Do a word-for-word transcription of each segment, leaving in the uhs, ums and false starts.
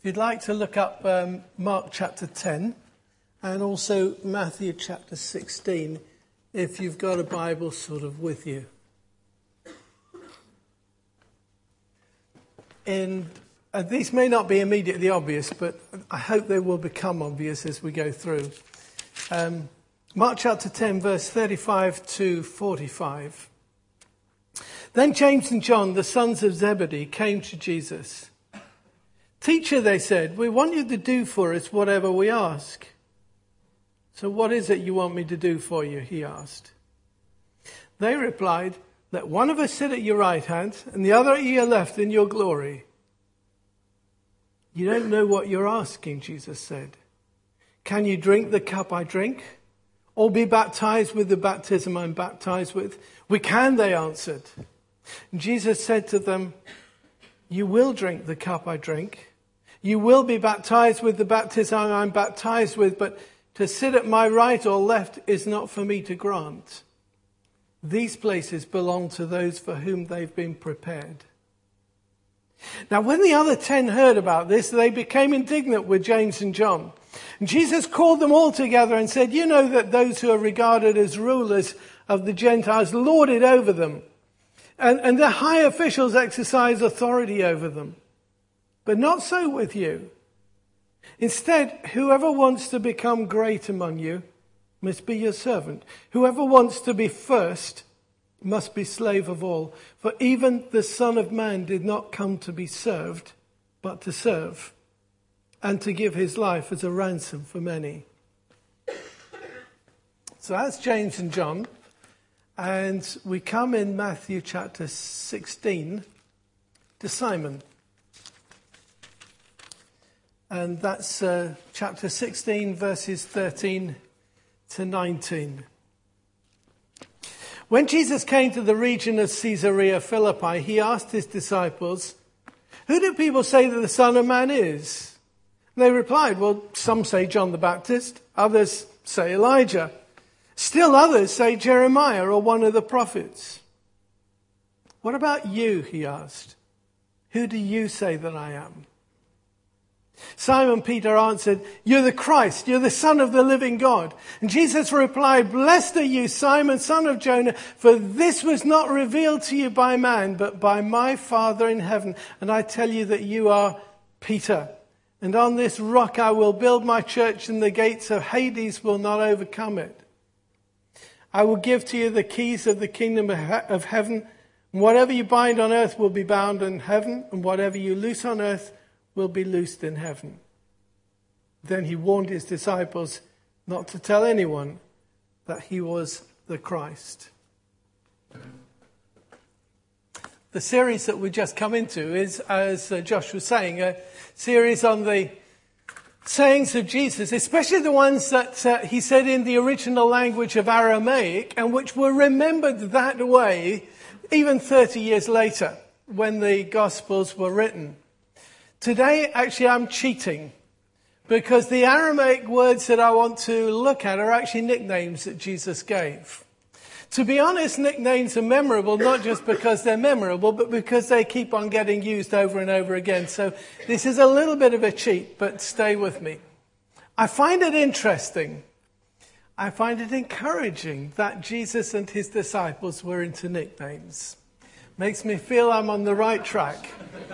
If you'd like to look up um, Mark chapter ten and also Matthew chapter sixteen, if you've got a Bible sort of with you. In, uh, these may not be immediately obvious, but I hope they will become obvious as we go through. Um, Mark chapter ten, verse thirty-five to forty-five. Then James and John, the sons of Zebedee, came to Jesus. "Teacher," they said, "we want you to do for us whatever we ask." "So what is it you want me to do for you?" he asked. They replied, "Let one of us sit at your right hand and the other at your left in your glory." "You don't know what you're asking," Jesus said. "Can you drink the cup I drink, or be baptized with the baptism I'm baptized with?" "We can," they answered. And Jesus said to them, "You will drink the cup I drink. You will be baptized with the baptism I'm baptized with, but to sit at my right or left is not for me to grant. These places belong to those for whom they've been prepared." Now, when the other ten heard about this, they became indignant with James and John. And Jesus called them all together and said, "You know that those who are regarded as rulers of the Gentiles lord it over them, and, and their high officials exercise authority over them. But not so with you. Instead, whoever wants to become great among you must be your servant. Whoever wants to be first must be slave of all. For even the Son of Man did not come to be served, but to serve, and to give his life as a ransom for many." So that's James and John. And we come in Matthew chapter sixteen to Simon. And that's uh, chapter sixteen, verses thirteen to nineteen. When Jesus came to the region of Caesarea Philippi, he asked his disciples, "Who do people say that the Son of Man is?" They replied, "Well, some say John the Baptist, others say Elijah. Still others say Jeremiah or one of the prophets." "What about you?" he asked. "Who do you say that I am?" Simon Peter answered, "You're the Christ, you're the Son of the living God." And Jesus replied, "Blessed are you, Simon, son of Jonah, for this was not revealed to you by man, but by my Father in heaven. And I tell you that you are Peter, and on this rock I will build my church, and the gates of Hades will not overcome it. I will give to you the keys of the kingdom of heaven. And whatever you bind on earth will be bound in heaven, and whatever you loose on earth will be loosed in heaven." Then he warned his disciples not to tell anyone that he was the Christ. The series that we just come into is, as Josh was saying, a series on the sayings of Jesus, especially the ones that uh, he said in the original language of Aramaic, and which were remembered that way even thirty years later when the Gospels were written. Today, actually, I'm cheating, because the Aramaic words that I want to look at are actually nicknames that Jesus gave. To be honest, nicknames are memorable, not just because they're memorable, but because they keep on getting used over and over again. So this is a little bit of a cheat, but stay with me. I find it interesting. I find it encouraging that Jesus and his disciples were into nicknames. Makes me feel I'm on the right track.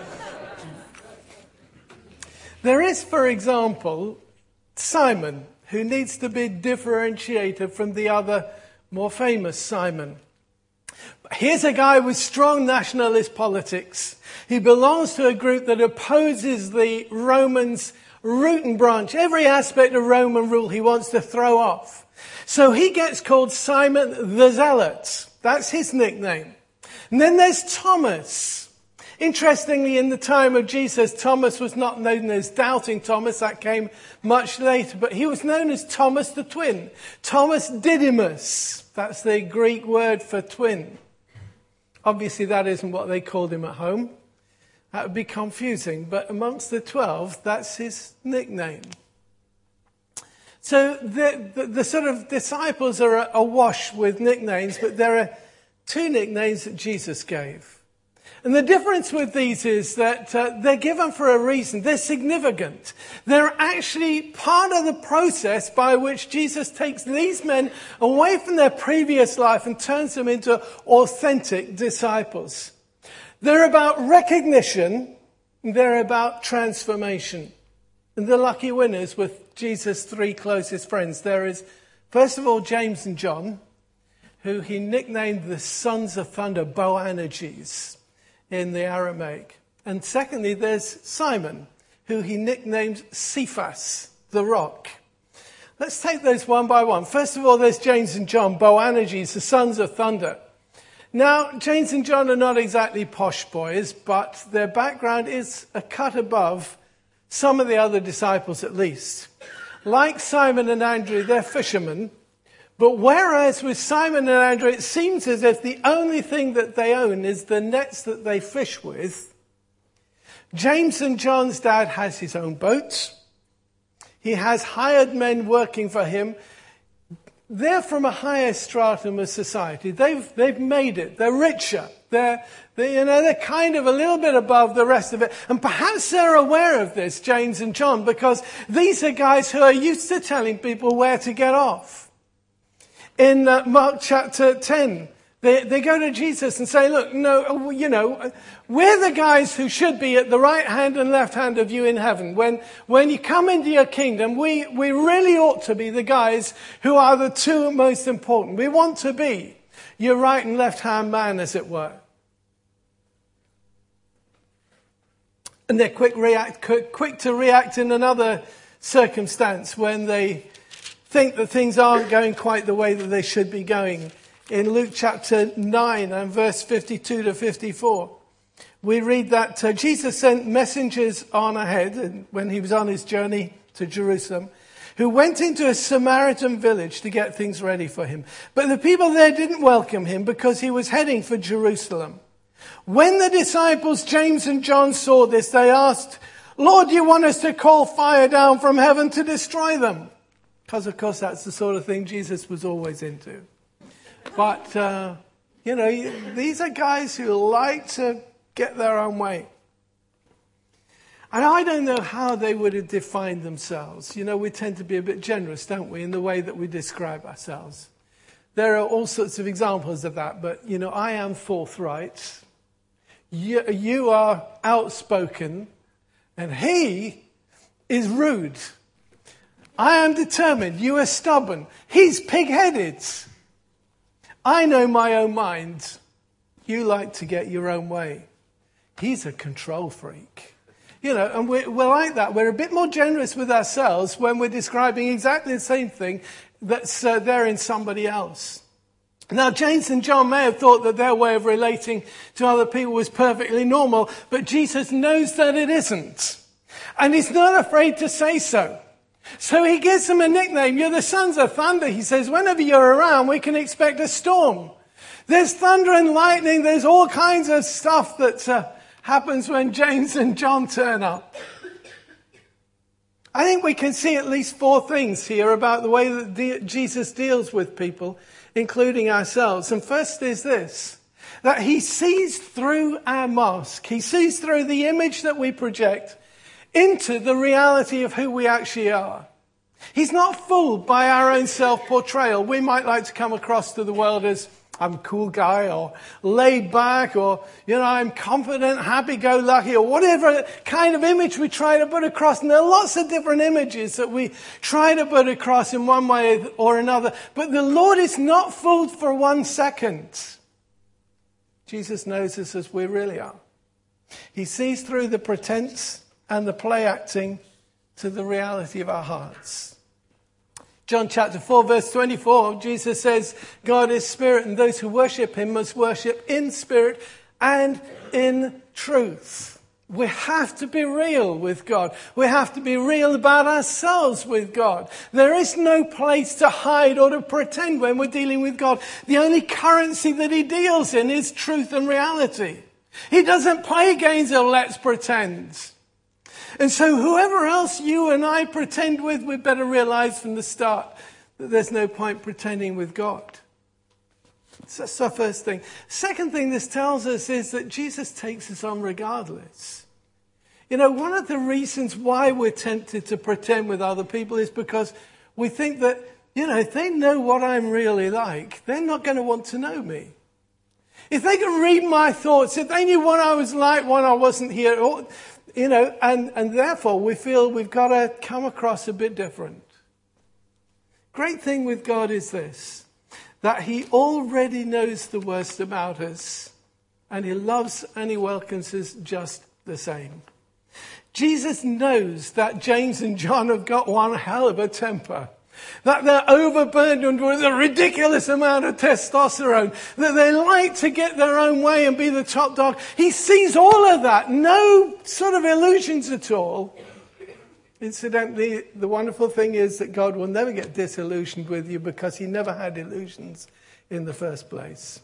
There is, for example, Simon, who needs to be differentiated from the other more famous Simon. Here's a guy with strong nationalist politics. He belongs to a group that opposes the Romans' root and branch. Every aspect of Roman rule he wants to throw off. So he gets called Simon the Zealot. That's his nickname. And then there's Thomas. Interestingly, in the time of Jesus, Thomas was not known as Doubting Thomas. That came much later. But he was known as Thomas the Twin. Thomas Didymus. That's the Greek word for twin. Obviously, that isn't what they called him at home. That would be confusing. But amongst the twelve, that's his nickname. So the, the, the sort of disciples are awash with nicknames, but there are two nicknames that Jesus gave. And the difference with these is that uh, they're given for a reason. They're significant. They're actually part of the process by which Jesus takes these men away from their previous life and turns them into authentic disciples. They're about recognition. They're about transformation. And the lucky winners with Jesus' three closest friends. There is, first of all, James and John, who he nicknamed the sons of thunder, Boanerges, in the Aramaic. And secondly, there's Simon, who he nicknamed Cephas, the rock. Let's take those one by one. First of all, there's James and John, Boanerges, the sons of thunder. Now, James and John are not exactly posh boys, but their background is a cut above some of the other disciples at least. Like Simon and Andrew, they're fishermen. But whereas with Simon and Andrew, it seems as if the only thing that they own is the nets that they fish with, James and John's dad has his own boat. He has hired men working for him. They're from a higher stratum of society. They've, they've made it. They're richer. They're, they, you know, they're kind of a little bit above the rest of it. And perhaps they're aware of this, James and John, because these are guys who are used to telling people where to get off. In uh, Mark chapter ten, they, they go to Jesus and say, look, no, you know, we're the guys who should be at the right hand and left hand of you in heaven. When, when you come into your kingdom, we, we really ought to be the guys who are the two most important. We want to be your right and left hand man, as it were. And they're quick react, quick, quick to react in another circumstance when they think that things aren't going quite the way that they should be going. In Luke chapter nine and verse fifty-two to fifty-four, we read that uh, Jesus sent messengers on ahead and when he was on his journey to Jerusalem, who went into a Samaritan village to get things ready for him. But the people there didn't welcome him because he was heading for Jerusalem. When the disciples James and John saw this, they asked, Lord, do you want us to call fire down from heaven to destroy them? Because, of course, that's the sort of thing Jesus was always into. But, uh, you know, these are guys who like to get their own way. And I don't know how they would have defined themselves. You know, we tend to be a bit generous, don't we, in the way that we describe ourselves. There are all sorts of examples of that. But, you know, I am forthright. You, you are outspoken. And he is rude. I am determined. You are stubborn. He's pig-headed. I know my own mind. You like to get your own way. He's a control freak. You know, and we're, we're like that. We're a bit more generous with ourselves when we're describing exactly the same thing that's uh, there in somebody else. Now, James and John may have thought that their way of relating to other people was perfectly normal, but Jesus knows that it isn't. And he's not afraid to say so. So he gives them a nickname. You're the sons of thunder. He says, whenever you're around, we can expect a storm. There's thunder and lightning. There's all kinds of stuff that uh, happens when James and John turn up. I think we can see at least four things here about the way that de- Jesus deals with people, including ourselves. And first is this, that he sees through our mask. He sees through the image that we project into the reality of who we actually are. He's not fooled by our own self-portrayal. We might like to come across to the world as, I'm a cool guy, or laid back, or, you know, I'm confident, happy-go-lucky, or whatever kind of image we try to put across. And there are lots of different images that we try to put across in one way or another. But the Lord is not fooled for one second. Jesus knows us as we really are. He sees through the pretense and the play acting to the reality of our hearts. John chapter four, verse twenty-four, Jesus says, God is spirit, and those who worship him must worship in spirit and in truth. We have to be real with God. We have to be real about ourselves with God. There is no place to hide or to pretend when we're dealing with God. The only currency that he deals in is truth and reality. He doesn't play games of let's pretend. And so whoever else you and I pretend with, we better realize from the start that there's no point pretending with God. So that's our first thing. Second thing this tells us is that Jesus takes us on regardless. You know, one of the reasons why we're tempted to pretend with other people is because we think that, you know, if they know what I'm really like, they're not going to want to know me. If they can read my thoughts, if they knew what I was like when I wasn't here, or, you know, and, and therefore we feel we've got to come across a bit different. Great thing with God is this, that he already knows the worst about us, and he loves and he welcomes us just the same. Jesus knows that James and John have got one hell of a temper, that they're overburdened with a ridiculous amount of testosterone, that they like to get their own way and be the top dog. He sees all of that, no sort of illusions at all. Incidentally, the wonderful thing is that God will never get disillusioned with you because he never had illusions in the first place.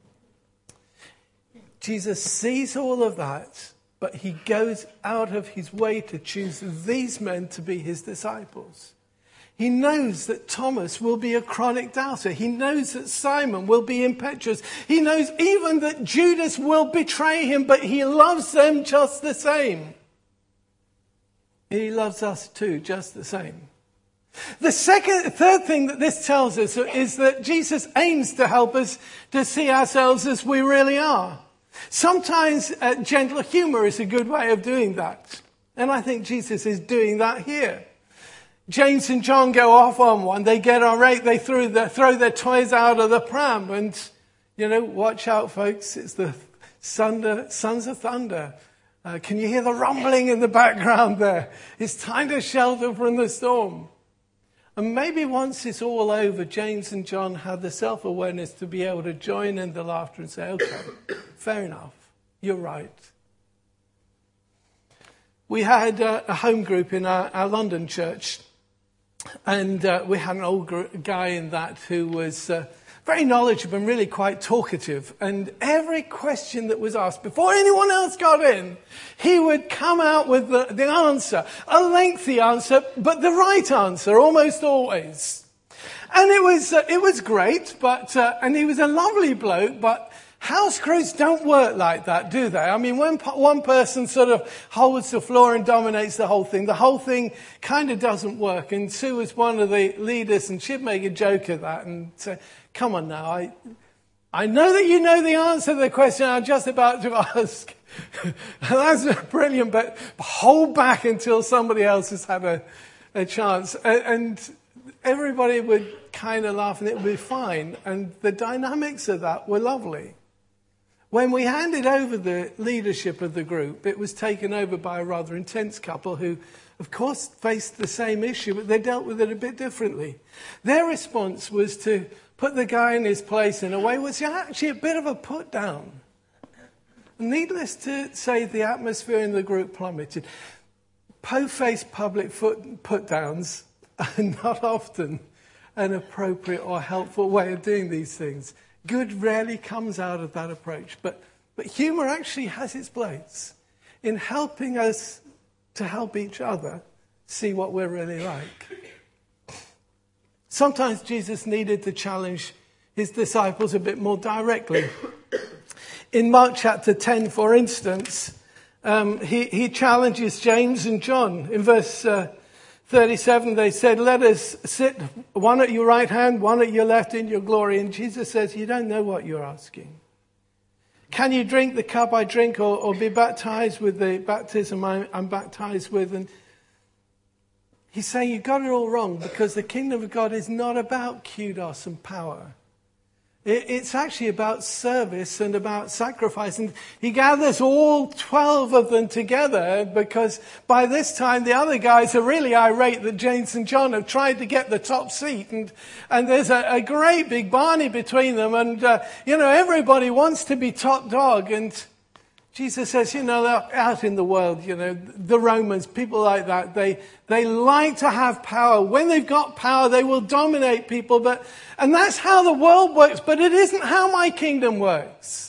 Jesus sees all of that, but he goes out of his way to choose these men to be his disciples. He knows that Thomas will be a chronic doubter. He knows that Simon will be impetuous. He knows even that Judas will betray him, but he loves them just the same. He loves us too, just the same. The second, third thing that this tells us is that Jesus aims to help us to see ourselves as we really are. Sometimes uh, gentle humour is a good way of doing that. And I think Jesus is doing that here. James and John go off on one. They get irate. They throw their, throw their toys out of the pram. And, you know, watch out, folks. It's the thunder, sons of thunder. Uh, can you hear the rumbling in the background there? It's time to shelter from the storm. And maybe once it's all over, James and John had the self-awareness to be able to join in the laughter and say, okay, fair enough. You're right. We had uh, a home group in our, our London church. And uh, we had an old gr- guy in that who was uh, very knowledgeable and really quite talkative. And every question that was asked, before anyone else got in, he would come out with the, the answer, a lengthy answer, but the right answer, almost always. And it was uh, it was great, but uh, and he was a lovely bloke, but house crews don't work like that, do they? I mean, when one person sort of holds the floor and dominates the whole thing, the whole thing kind of doesn't work. And Sue was one of the leaders, and she'd make a joke of that and say, come on now, I I know that you know the answer to the question I'm just about to ask. That's brilliant, but hold back until somebody else has had a, a chance. And everybody would kind of laugh and it would be fine. And the dynamics of that were lovely. When we handed over the leadership of the group, it was taken over by a rather intense couple who, of course, faced the same issue, but they dealt with it a bit differently. Their response was to put the guy in his place in a way which was actually a bit of a put down. Needless to say, the atmosphere in the group plummeted. Po-faced public foot put-downs are not often an appropriate or helpful way of doing these things. Good rarely comes out of that approach. But, but humour actually has its place in helping us to help each other see what we're really like. Sometimes Jesus needed to challenge his disciples a bit more directly. In Mark chapter ten, for instance, um, he, he challenges James and John. In verse uh, thirty-seven, they said, let us sit one at your right hand, one at your left in your glory. And Jesus says, you don't know what you're asking. Can you drink the cup I drink or, or be baptized with the baptism I'm, I'm baptized with? And he's saying you got it all wrong because the kingdom of God is not about kudos and power. It's actually about service and about sacrifice. And he gathers all twelve of them together because by this time the other guys are really irate that James and John have tried to get the top seat. And, and there's a, a great big Barney between them. And, uh, you know, everybody wants to be top dog. And Jesus says, you know, out in the world, you know, the Romans, people like that, they they like to have power. When they've got power, they will dominate people. But and that's how the world works, but it isn't how my kingdom works.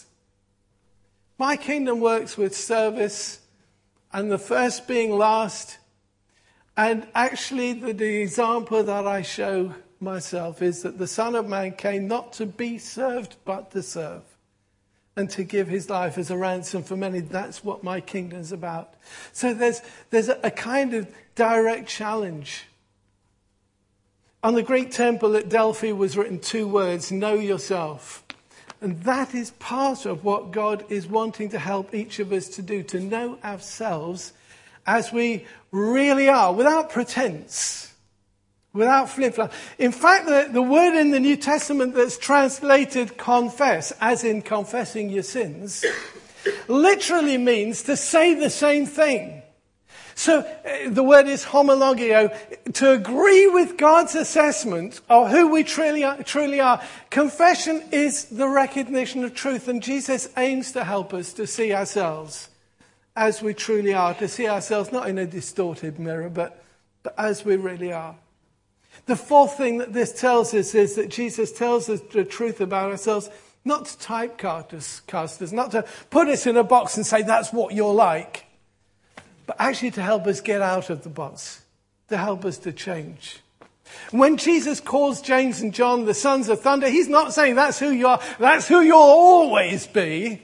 My kingdom works with service and the first being last. And actually, the, the example that I show myself is that the Son of Man came not to be served, but to serve, and to give his life as a ransom for many. That's what my kingdom's about. So there's, there's a, a kind of direct challenge. On the Greek temple at Delphi was written two words, know yourself. And that is part of what God is wanting to help each of us to do, to know ourselves as we really are, without pretense, without flip-flop. In fact, the, the word in the New Testament that's translated confess, as in confessing your sins, literally means to say the same thing. So uh, the word is homologio, to agree with God's assessment of who we truly are, truly are. Confession is the recognition of truth, and Jesus aims to help us to see ourselves as we truly are, to see ourselves not in a distorted mirror, but, but as we really are. The fourth thing that this tells us is that Jesus tells us the truth about ourselves, not to typecast us, cast us, not to put us in a box and say that's what you're like, but actually to help us get out of the box, to help us to change. When Jesus calls James and John the sons of thunder, he's not saying that's who you are, that's who you'll always be.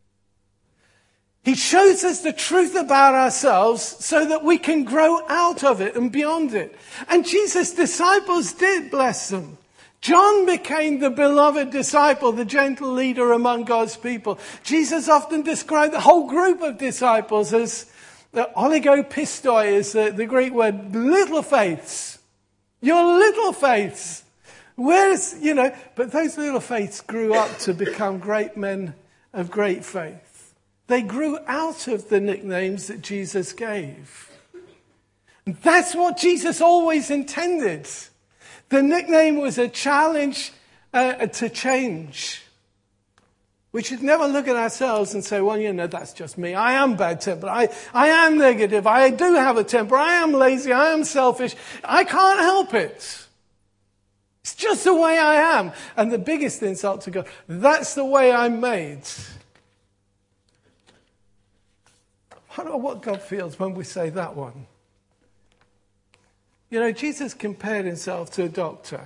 He shows us the truth about ourselves so that we can grow out of it and beyond it. And Jesus' disciples did, bless them. John became the beloved disciple, the gentle leader among God's people. Jesus often described the whole group of disciples as the oligopistoi, is the, the Greek word, little faiths. Your little faiths. Where's, you know, but those little faiths grew up to become great men of great faith. They grew out of the nicknames that Jesus gave. And that's what Jesus always intended. The nickname was a challenge uh, to change. We should never look at ourselves and say, well, you know, that's just me. I am bad-tempered. I, I am negative. I do have a temper. I am lazy. I am selfish. I can't help it. It's just the way I am. And the biggest insult to God, that's the way I'm made. I don't know what God feels when we say that one. You know, Jesus compared himself to a doctor.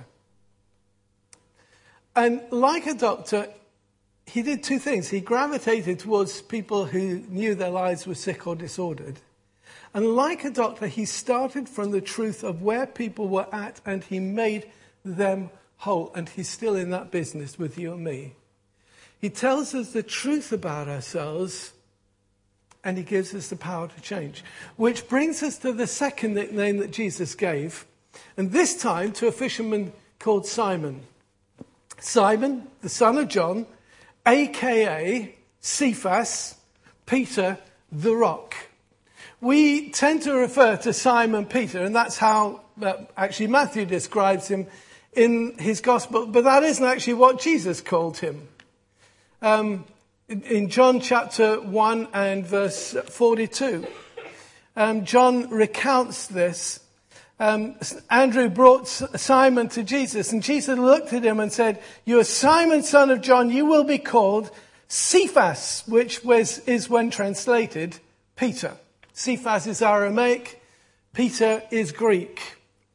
And like a doctor, he did two things. He gravitated towards people who knew their lives were sick or disordered. And like a doctor, he started from the truth of where people were at and he made them whole. And he's still in that business with you and me. He tells us the truth about ourselves and he gives us the power to change. Which brings us to the second nickname that Jesus gave. And this time to a fisherman called Simon. Simon, the son of John, a k a. Cephas, Peter, the rock. We tend to refer to Simon Peter, and that's how uh, actually Matthew describes him in his gospel, but that isn't actually what Jesus called him. Um, in, in John chapter one and verse forty-two, um, John recounts this. Um, Andrew brought Simon to Jesus, and Jesus looked at him and said, "You are Simon, son of John. You will be called Cephas," which was, is when translated Peter. Cephas is Aramaic. Peter is Greek.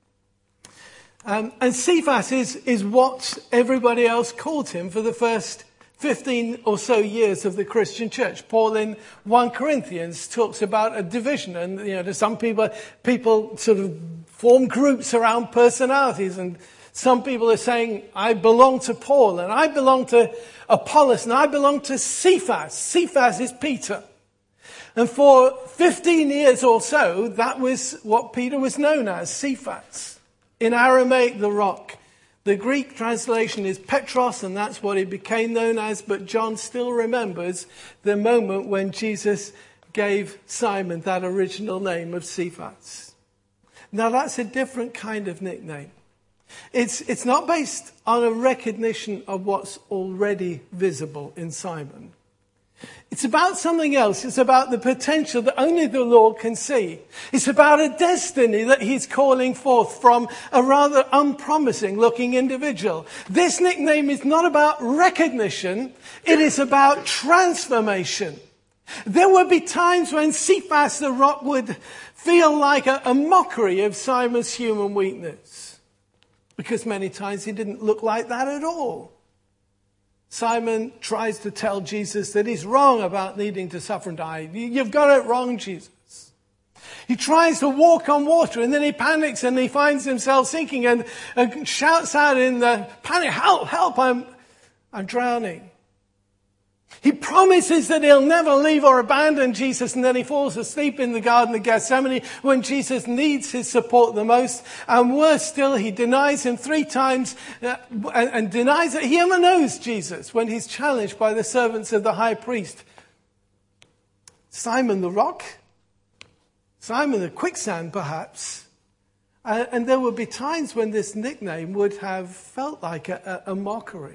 Um, and Cephas is, is what everybody else called him for the first fifteen or so years of the Christian church. Paul in First Corinthians talks about a division, and you know, to some people, people sort of form groups around personalities, and some people are saying, I belong to Paul, and I belong to Apollos, and I belong to Cephas. Cephas is Peter. And for fifteen years or so, that was what Peter was known as, Cephas. In Aramaic, the rock. The Greek translation is Petros, and that's what he became known as, but John still remembers the moment when Jesus gave Simon that original name of Cephas. Now that's a different kind of nickname. It's, it's not based on a recognition of what's already visible in Simon. It's about something else. It's about the potential that only the Lord can see. It's about a destiny that he's calling forth from a rather unpromising looking individual. This nickname is not about recognition. It is about transformation. There would be times when Cephas the rock would feel like a, a mockery of Simon's human weakness. Because many times he didn't look like that at all. Simon tries to tell Jesus that he's wrong about needing to suffer and die. You've got it wrong, Jesus. He tries to walk on water and then he panics and he finds himself sinking and, and shouts out in the panic, help, help, I'm, I'm drowning. He promises that he'll never leave or abandon Jesus, and then he falls asleep in the Garden of Gethsemane when Jesus needs his support the most. And worse still, he denies him three times uh, and, and denies that he ever knows Jesus when he's challenged by the servants of the high priest. Simon the Rock? Simon the Quicksand, perhaps. Uh, and there would be times when this nickname would have felt like a, a, a mockery.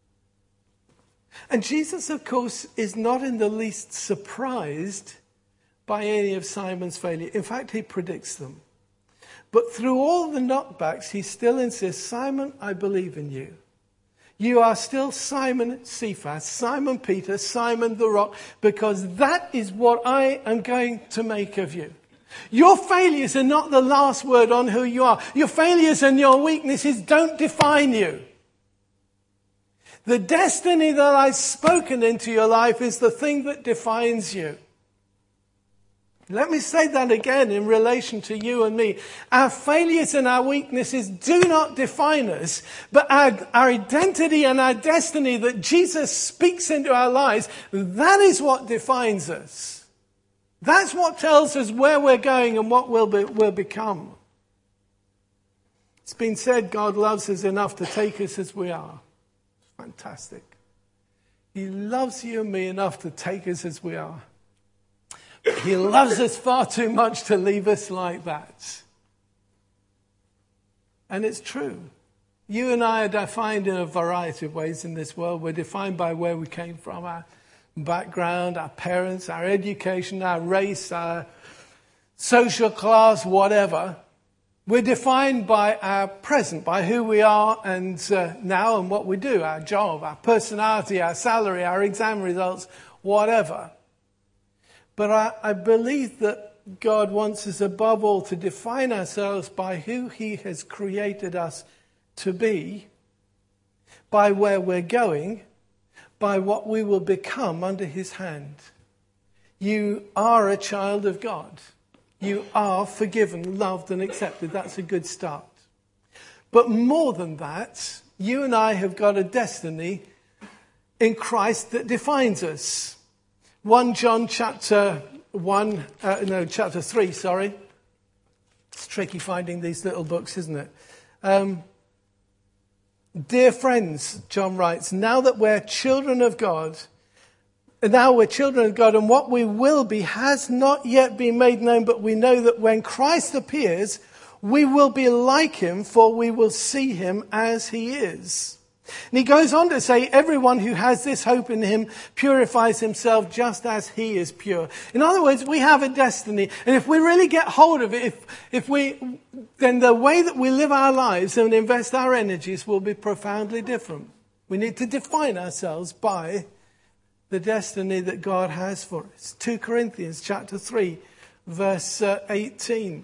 And Jesus, of course, is not in the least surprised by any of Simon's failure. In fact, he predicts them. But through all the knockbacks, he still insists, Simon, I believe in you. You are still Simon Cephas, Simon Peter, Simon the Rock, because that is what I am going to make of you. Your failures are not the last word on who you are. Your failures and your weaknesses don't define you. The destiny that I've spoken into your life is the thing that defines you. Let me say that again in relation to you and me. Our failures and our weaknesses do not define us, but our, our identity and our destiny that Jesus speaks into our lives, that is what defines us. That's what tells us where we're going and what we'll, be, we'll become. It's been said God loves us enough to take us as we are. Fantastic. He loves you and me enough to take us as we are. He loves us far too much to leave us like that. And it's true. You and I are defined in a variety of ways in this world. We're defined by where we came from, our background, our parents, our education, our race, our social class, whatever. We're defined by our present, by who we are and uh, now and what we do, our job, our personality, our salary, our exam results, whatever. But I, I believe that God wants us above all to define ourselves by who he has created us to be, by where we're going, by what we will become under his hand. You are a child of God. You are forgiven, loved and accepted. That's a good start. But more than that, you and I have got a destiny in Christ that defines us. First John chapter one, uh, no, chapter three, sorry. It's tricky finding these little books, isn't it? Um, Dear friends, John writes, now that we're children of God, now we're children of God, and what we will be has not yet been made known, but we know that when Christ appears, we will be like him, for we will see him as he is. And he goes on to say, everyone who has this hope in him purifies himself just as he is pure. In other words, we have a destiny. And if we really get hold of it, if, if we, then the way that we live our lives and invest our energies will be profoundly different. We need to define ourselves by the destiny that God has for us. Second Corinthians chapter three, verse uh, eighteen.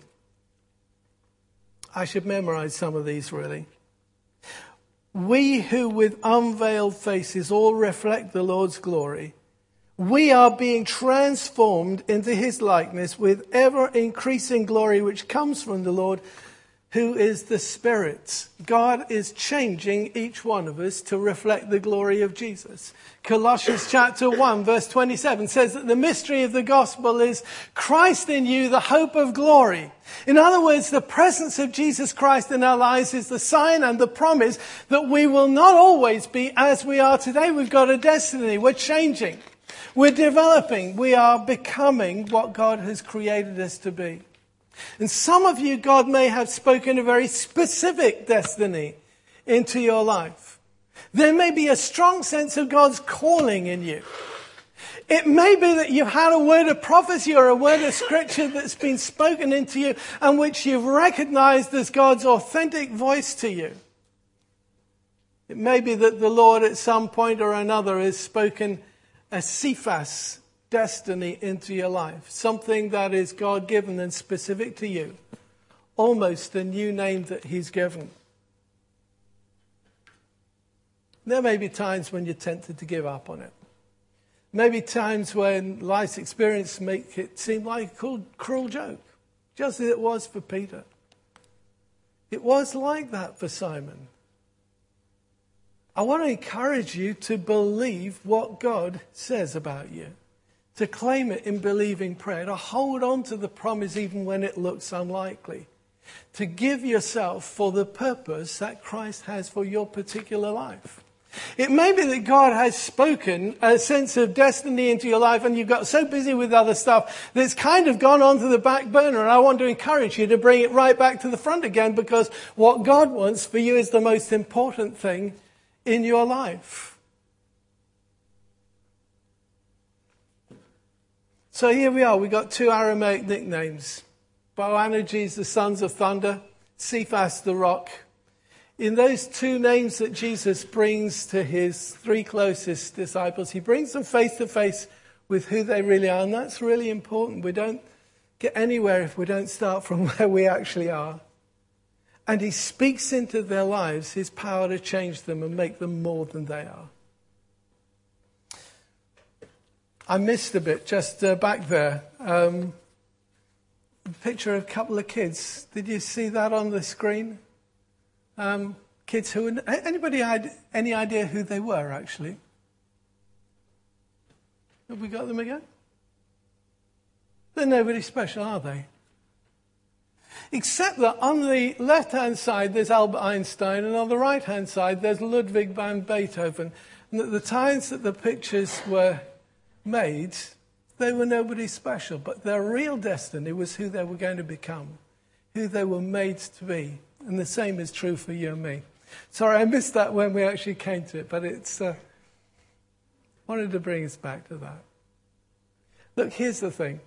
I should memorize some of these really. We who with unveiled faces all reflect the Lord's glory, we are being transformed into his likeness with ever increasing glory which comes from the Lord, who is the Spirit. God is changing each one of us to reflect the glory of Jesus. Colossians chapter one verse twenty-seven says that the mystery of the gospel is Christ in you, the hope of glory. In other words, the presence of Jesus Christ in our lives is the sign and the promise that we will not always be as we are today. We've got a destiny. We're changing. We're developing. We are becoming what God has created us to be. And some of you, God may have spoken a very specific destiny into your life. There may be a strong sense of God's calling in you. It may be that you've had a word of prophecy or a word of scripture that's been spoken into you and which you've recognized as God's authentic voice to you. It may be that the Lord at some point or another has spoken a Cephas destiny into your life. Something that is God-given and specific to you. Almost a new name that he's given. There may be times when you're tempted to give up on it. Maybe times when life's experience make it seem like a cruel, cruel joke, just as it was for Peter. It was like that for Simon. I want to encourage you to believe what God says about you, to claim it in believing prayer, to hold on to the promise even when it looks unlikely, to give yourself for the purpose that Christ has for your particular life. It may be that God has spoken a sense of destiny into your life and you've got so busy with other stuff that it's kind of gone onto the back burner, and I want to encourage you to bring it right back to the front again, because what God wants for you is the most important thing in your life. So here we are. We've got two Aramaic nicknames. Boanerges, the sons of thunder. Cephas, the rock. In those two names that Jesus brings to his three closest disciples, he brings them face to face with who they really are. And that's really important. We don't get anywhere if we don't start from where we actually are. And he speaks into their lives his power to change them and make them more than they are. I missed a bit just uh, back there. Um, a picture of a couple of kids. Did you see that on the screen? Um, kids who... Anybody had any idea who they were, actually? Have we got them again? They're nobody special, are they? Except that on the left-hand side there's Albert Einstein, and on the right-hand side there's Ludwig van Beethoven. And at the times that the pictures were made, they were nobody special, but their real destiny was who they were going to become, who they were made to be. And the same is true for you and me. Sorry, I missed that when we actually came to it, but it's uh, wanted to bring us back to that. Look, here's the thing.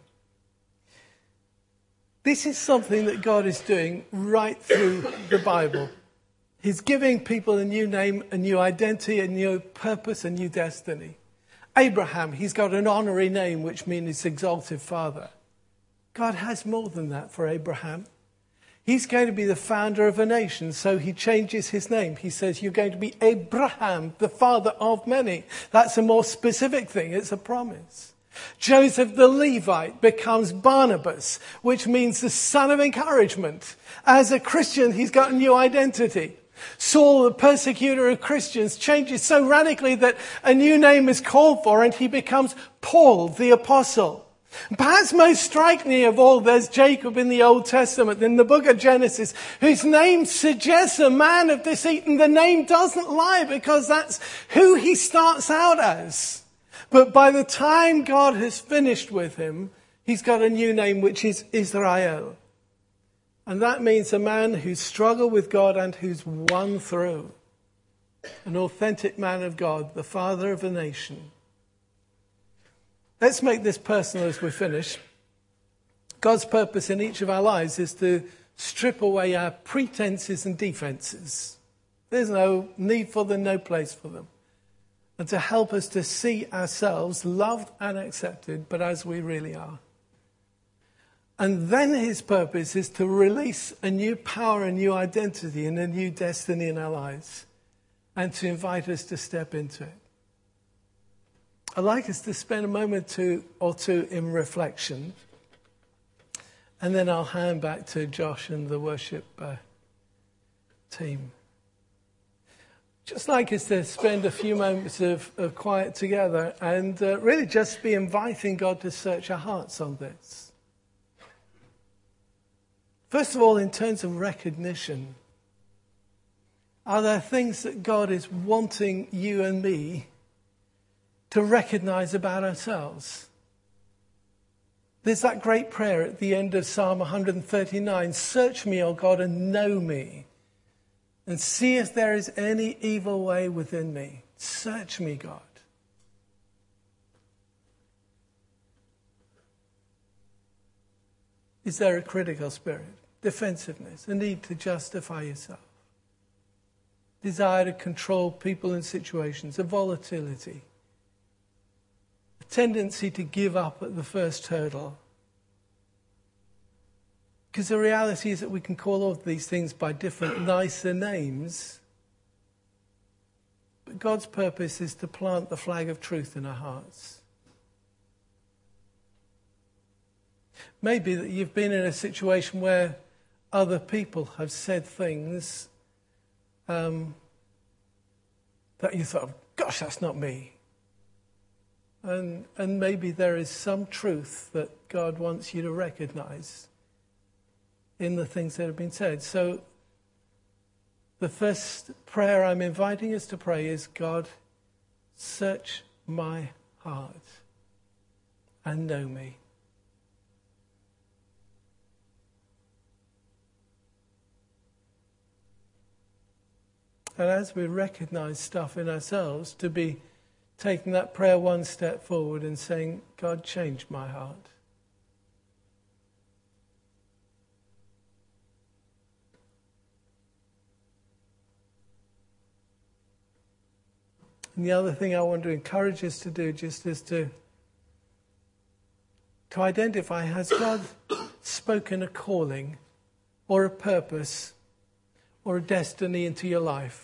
This is something that God is doing right through the Bible. He's giving people a new name, a new identity, a new purpose, a new destiny. Abraham, he's got an honorary name, which means exalted father. God has more than that for Abraham. He's going to be the founder of a nation, so he changes his name. He says, you're going to be Abraham, the father of many. That's a more specific thing. It's a promise. Joseph the Levite becomes Barnabas, which means the son of encouragement. As a Christian, he's got a new identity. Saul, the persecutor of Christians, changes so radically that a new name is called for, and he becomes Paul the Apostle. Perhaps most strikingly of all, there's Jacob in the Old Testament, in the book of Genesis, whose name suggests a man of deceit, and the name doesn't lie because that's who he starts out as. But by the time God has finished with him, he's got a new name, which is Israel. And that means a man who's struggled with God and who's won through. An authentic man of God, the father of a nation. Let's make this personal as we finish. God's purpose in each of our lives is to strip away our pretenses and defenses. There's no need for them, no place for them. And to help us to see ourselves loved and accepted, but as we really are. And then his purpose is to release a new power, a new identity, and a new destiny in our lives. And to invite us to step into it. I'd like us to spend a moment two or two in reflection. And then I'll hand back to Josh and the worship uh, team. Just like us to spend a few moments of, of quiet together and uh, really just be inviting God to search our hearts on this. First of all, in terms of recognition, are there things that God is wanting you and me to recognize about ourselves? There's that great prayer at the end of Psalm one thirty-nine, search me, O God, and know me. And see if there is any evil way within me. Search me, God. Is there a critical spirit? Defensiveness? A need to justify yourself? Desire to control people and situations? A volatility? A tendency to give up at the first hurdle? Because the reality is that we can call all of these things by different, nicer names. But God's purpose is to plant the flag of truth in our hearts. Maybe that you've been in a situation where other people have said things um, that you thought, gosh, that's not me. And, and maybe there is some truth that God wants you to recognize in the things that have been said. So the first prayer I'm inviting us to pray is, God, search my heart and know me. And as we recognize stuff in ourselves, to be taking that prayer one step forward and saying, God, change my heart. And the other thing I want to encourage us to do just is to, to identify, has God spoken a calling or a purpose or a destiny into your life?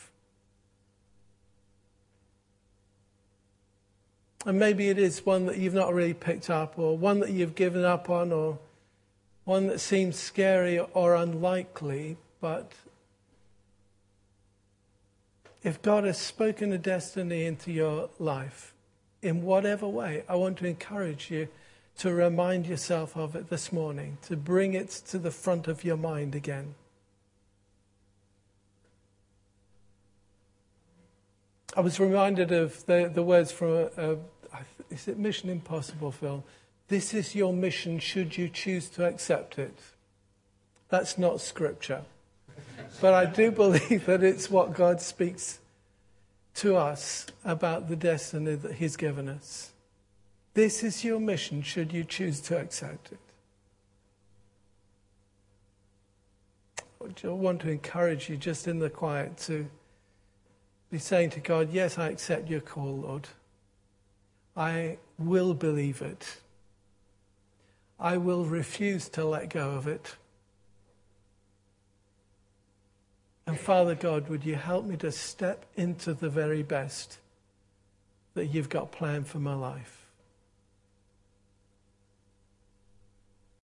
And maybe it is one that you've not really picked up, or one that you've given up on, or one that seems scary or unlikely. But if God has spoken a destiny into your life, in whatever way, I want to encourage you to remind yourself of it this morning, to bring it to the front of your mind again. I was reminded of the, the words from, a, a, is it Mission Impossible, Phil? This is your mission should you choose to accept it. That's not scripture. But I do believe that it's what God speaks to us about the destiny that he's given us. This is your mission should you choose to accept it. I want to encourage you just in the quiet to be saying to God, yes, I accept your call, Lord. I will believe it. I will refuse to let go of it. And Father God, would you help me to step into the very best that you've got planned for my life?